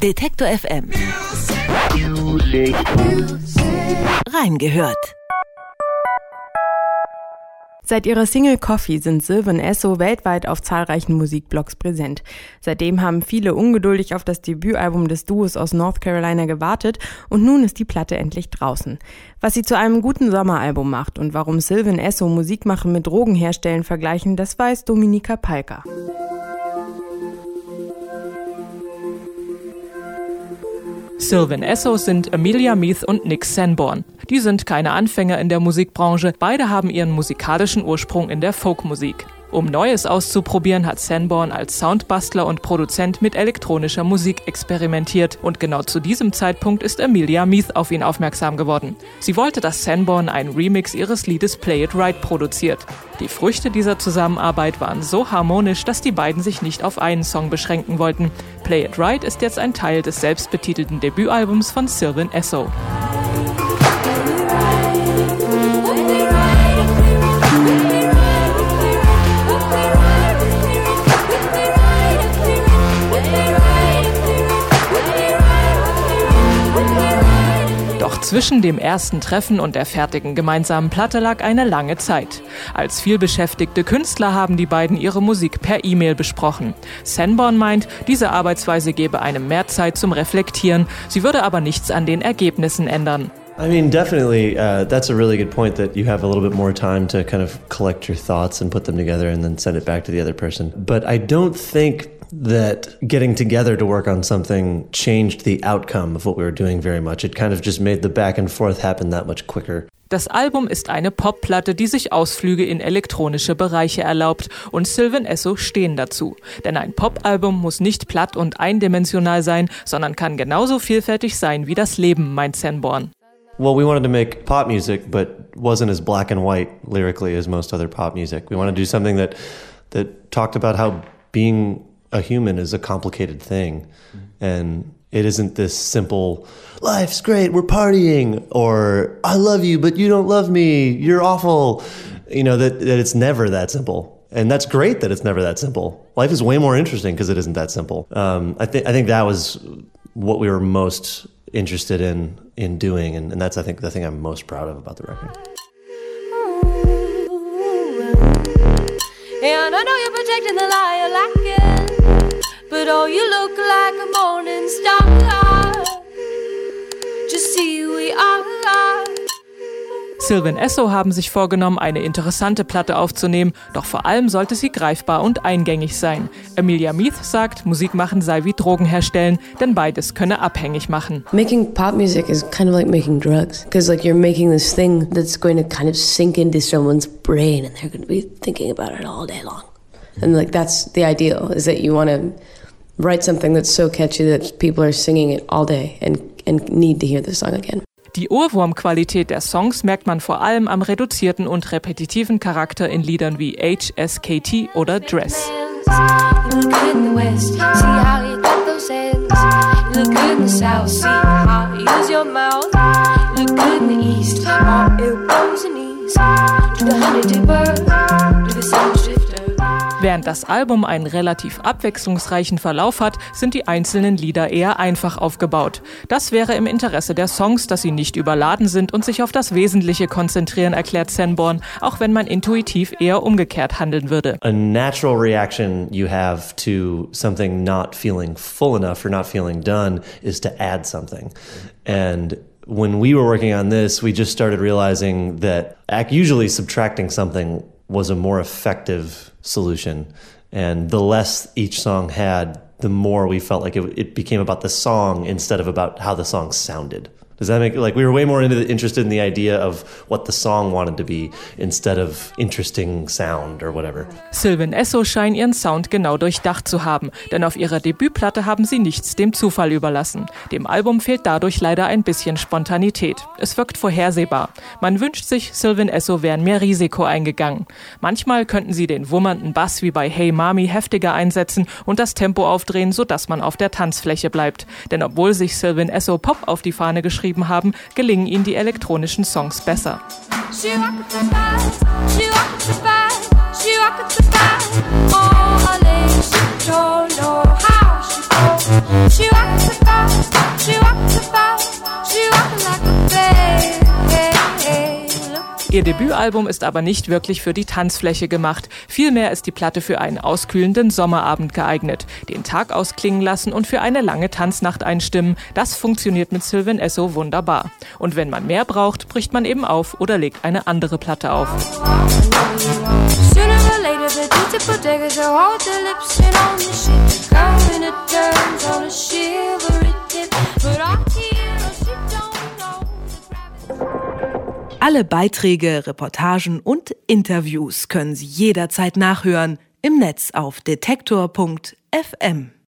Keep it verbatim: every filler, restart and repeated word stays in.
Detektor F M. Reingehört. Seit ihrer Single Coffee sind Sylvan Esso weltweit auf zahlreichen Musikblogs präsent. Seitdem haben viele ungeduldig auf das Debütalbum des Duos aus North Carolina gewartet und nun ist die Platte endlich draußen. Was sie zu einem guten Sommeralbum macht und warum Sylvan Esso Musik machen mit Drogenherstellen vergleichen, das weiß Dominika Palka. Sylvan Esso sind Amelia Meath und Nick Sanborn. Die sind keine Anfänger in der Musikbranche, beide haben ihren musikalischen Ursprung in der Folkmusik. Um Neues auszuprobieren, hat Sanborn als Soundbastler und Produzent mit elektronischer Musik experimentiert und genau zu diesem Zeitpunkt ist Amelia Meath auf ihn aufmerksam geworden. Sie wollte, dass Sanborn einen Remix ihres Liedes Play It Right produziert. Die Früchte dieser Zusammenarbeit waren so harmonisch, dass die beiden sich nicht auf einen Song beschränken wollten. Play It Right ist jetzt ein Teil des selbstbetitelten Debütalbums von Sylvan Esso. Zwischen dem ersten Treffen und der fertigen gemeinsamen Platte lag eine lange Zeit. Als vielbeschäftigte Künstler haben die beiden ihre Musik per E-Mail besprochen. Sanborn meint, diese Arbeitsweise gebe einem mehr Zeit zum Reflektieren, sie würde aber nichts an den Ergebnissen ändern. I mean, definitely, uh, that's a really good point that you have a little bit more time to kind of collect your thoughts and put them together and then send it back to the other person. But I don't think that getting together to work on something changed the outcome of what we were doing very much. It kind of just made the back and forth happen that much quicker. Das Album ist eine Popplatte, die sich Ausflüge in elektronische Bereiche erlaubt und Sylvan Esso stehen dazu. Denn ein Popalbum muss nicht platt und eindimensional sein, sondern kann genauso vielfältig sein wie das Leben, meint Sanborn. Well, we wanted to make pop music, but wasn't as black and white lyrically as most other pop music. We wanted to do something that that talked about how being a human is a complicated thing. And it isn't this simple, life's great, we're partying, or I love you, but you don't love me, you're awful. You know, that, that it's never that simple. And that's great that it's never that simple. Life is way more interesting because it isn't that simple. Um, I, th- I think that was what we were most interested in in doing, and, and that's, I think, the thing I'm most proud of about the record. And I know you're protecting the lie you're lacking, but oh, you look like a morning star. Just see who we are. Sylvan Esso haben sich vorgenommen, eine interessante Platte aufzunehmen, doch vor allem sollte sie greifbar und eingängig sein. Amelia Meath sagt, Musik machen sei wie Drogen herstellen, denn beides könne abhängig machen. Making pop music is kind of like making drugs, because like you're making this thing that's going to kind of sink into someone's brain and they're going to be thinking about it all day long. And like that's the ideal, is that you want to write something that's so catchy that people are singing it all day and, and need to hear the song again. Die Ohrwurmqualität der Songs merkt man vor allem am reduzierten und repetitiven Charakter in Liedern wie H S K T oder Dress. Während das Album einen relativ abwechslungsreichen Verlauf hat, sind die einzelnen Lieder eher einfach aufgebaut. Das wäre im Interesse der Songs, dass sie nicht überladen sind und sich auf das Wesentliche konzentrieren, erklärt Sanborn, auch wenn man intuitiv eher umgekehrt handeln würde. A natural reaction you have to something not feeling full enough or not feeling done is to add something. And when we were working on this, we just started realizing that usually subtracting something was a more effective solution. And the less each song had, the more we felt like it, it became about the song instead of about how the song sounded. Does that make, like, we were way more into the, interested in the idea of what the song wanted to be instead of interesting sound or whatever. Sylvan Esso scheinen ihren Sound genau durchdacht zu haben, denn auf ihrer Debütplatte haben sie nichts dem Zufall überlassen. Dem Album fehlt dadurch leider ein bisschen Spontanität. Es wirkt vorhersehbar. Man wünscht sich, Sylvan Esso wären mehr Risiko eingegangen. Manchmal könnten sie den wummernden Bass wie bei Hey Mami heftiger einsetzen und das Tempo aufdrehen, sodass man auf der Tanzfläche bleibt. Denn obwohl sich Sylvan Esso Pop auf die Fahne geschrieben haben, gelingen ihnen die elektronischen Songs besser. She rocked the bass, she rocked the bass, she rocked the bass. Oh, my legs, she don't know how she goes. She rocked the bass. Ihr Debütalbum ist aber nicht wirklich für die Tanzfläche gemacht. Vielmehr ist die Platte für einen auskühlenden Sommerabend geeignet. Den Tag ausklingen lassen und für eine lange Tanznacht einstimmen. Das funktioniert mit Sylvan Esso wunderbar. Und wenn man mehr braucht, bricht man eben auf oder legt eine andere Platte auf. Alle Beiträge, Reportagen und Interviews können Sie jederzeit nachhören im Netz auf detektor punkt f m.